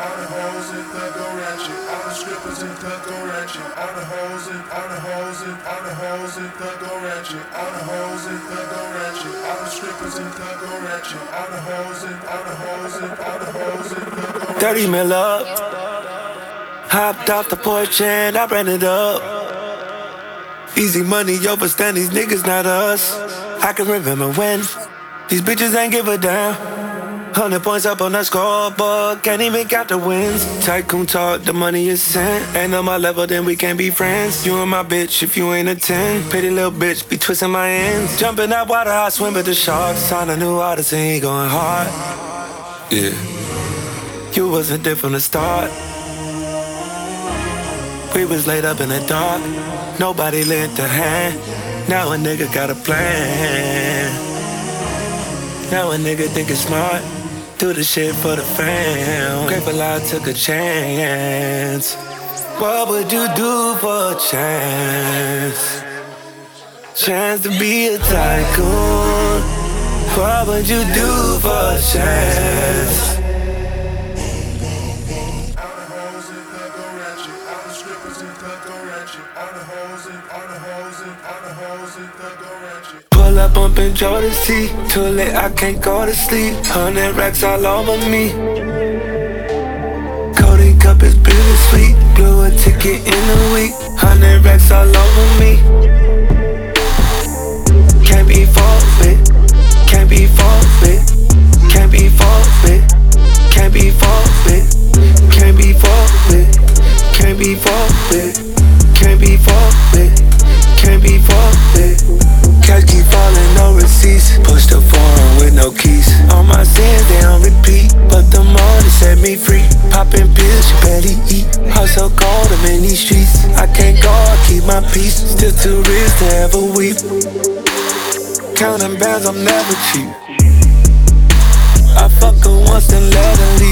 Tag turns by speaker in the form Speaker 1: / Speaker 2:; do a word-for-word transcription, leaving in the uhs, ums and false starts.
Speaker 1: all the hoes in the go ratchet, all the strippers in the go ratchet, all the hoes in, all the hoes in, all the hoes in the go ratchet, all the hoes in the go ratchet, all the strippers in the go ratchet, all the hoes in, all the hoes in, all the hoes in the go ratchet.
Speaker 2: thirty mil up, hopped off the porch and I ran it up. Easy money over stand, these niggas not us. I can remember when these bitches ain't give a damn. Hundred points up on the scoreboard, can't even count the wins. Tycoon talk, the money is sent. Ain't on my level, then we can't be friends. You and my bitch, if you ain't a ten. Pretty little bitch, be twisting my ends. Jumping out water, I swim with the sharks. Sign a new artist and he going hard. Yeah, you wasn't there from the start. We was laid up in the dark, nobody lent a hand. Now a nigga got a plan. Now a nigga think it's smart, do the shit for the fam. Grateful I took a chance. What would you do for a chance? Chance to be a tycoon. What would you do for a chance? Pull up, bumpin' Jordan C. Too late, I can't go to sleep. Hundred racks all over me. Cody cup is bittersweet. Blew a ticket in a week. Hundred racks all over me. Can't be forfeit. Can't be forfeit. Can't be forfeit. Can't be forfeit. Can't be forfeit. Can't be forfeit. Can't be forfeit. Can't be forfeit. Cash keep falling, no receipts. Push the foreign with no keys. All my sins, they on repeat. But the money set me free. Popping pills, you barely eat. Hustle cold, I'm in these streets. I can't go, I keep my peace. Still too rich to ever weep. Counting bands, I'm never cheap. I fuck her once and let her leave.